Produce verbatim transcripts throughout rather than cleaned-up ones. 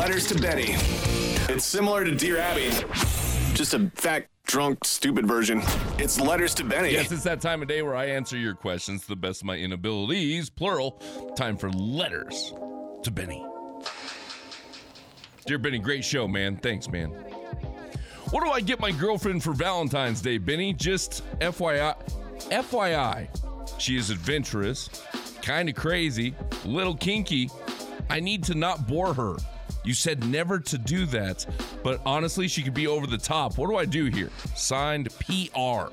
Letters to Benny. It's similar to Dear Abby, just a fat, drunk, stupid version. It's Letters to Benny. Yes, it's that time of day where I answer your questions to the best of my inabilities, plural. Time for Letters to Benny. Dear Benny, great show, man. Thanks, man. What do I get my girlfriend for Valentine's Day, Benny? Just F Y I. F Y I, she is adventurous, kind of crazy, a little kinky. I need to not bore her. You said never to do that, but honestly, she could be over the top. What do I do here? Signed, P R.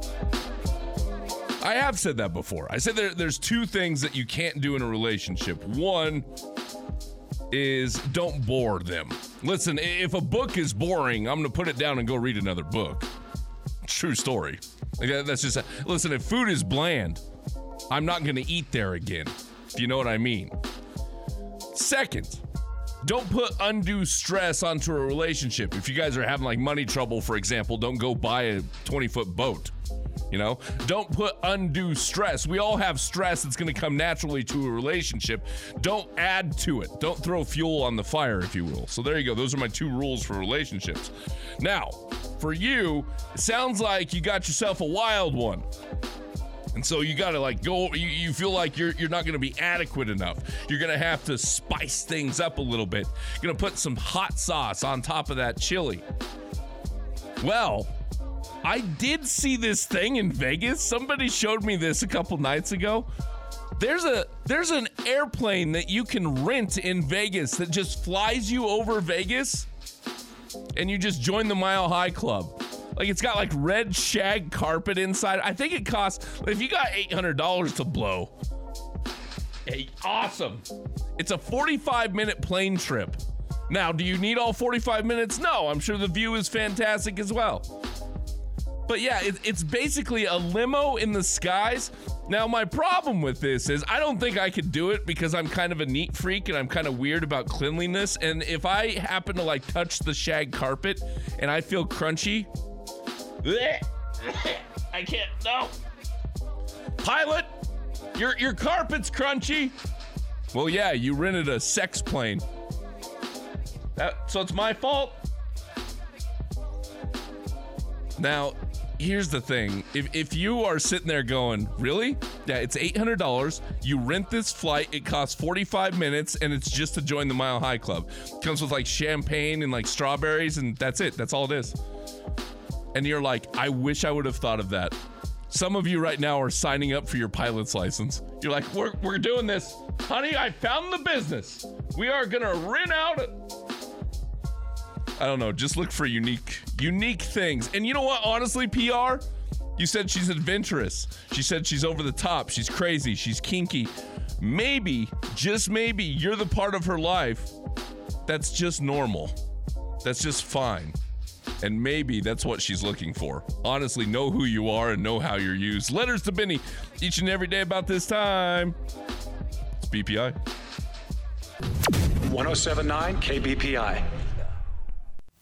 I have said that before. I said there, there's two things that you can't do in a relationship. One is don't bore them. Listen, if a book is boring, I'm going to put it down and go read another book. True story. Like, that's just, listen, if food is bland, I'm not going to eat there again. Do you know what I mean? Second, don't put undue stress onto a relationship. If you guys are having like money trouble, for example, don't go buy a twenty foot boat. You know, don't put undue stress. We all have stress that's going to come naturally to a relationship. Don't add to it. Don't throw fuel on the fire, if you will. So there you go. Those are my two rules for relationships. Now, for you, it sounds like you got yourself a wild one. And so you got to like go, you, you feel like you're you're not going to be adequate enough. You're going to have to spice things up a little bit. You're going to put some hot sauce on top of that chili. Well, I did see this thing in Vegas. Somebody showed me this a couple nights ago. There's a there's an airplane that you can rent in Vegas that just flies you over Vegas, and you just join the Mile High Club. Like, it's got like red shag carpet inside. I think it costs, if you got eight hundred dollars to blow, hey, awesome. It's a forty-five minute plane trip. Now, do you need all forty-five minutes? No, I'm sure the view is fantastic as well. But yeah, it, it's basically a limo in the skies. Now, my problem with this is I don't think I could do it because I'm kind of a neat freak and I'm kind of weird about cleanliness. And if I happen to like touch the shag carpet and I feel crunchy, I can't, no. Pilot, your, your carpet's crunchy. Well, yeah, you rented a sex plane. That, so it's my fault. Now, here's the thing. If if you are sitting there going, really? Yeah, it's eight hundred dollars. You rent this flight. It costs forty-five minutes, and it's just to join the Mile High Club. It comes with like champagne and like strawberries, and that's it. That's all it is. And you're like, I wish I would have thought of that. Some of you right now are signing up for your pilot's license. You're like, we're we're doing this. Honey, I found the business. We are gonna rent out a... I don't know, just look for unique, unique things. And you know what, honestly, P R? You said she's adventurous. She said she's over the top. She's crazy. She's kinky. Maybe, just maybe, you're the part of her life that's just normal. That's just fine. And maybe that's what she's looking for. Honestly, know who you are and know how you're used. Letters to Benny, each and every day about this time. It's B P I. one oh seven point nine K B P I.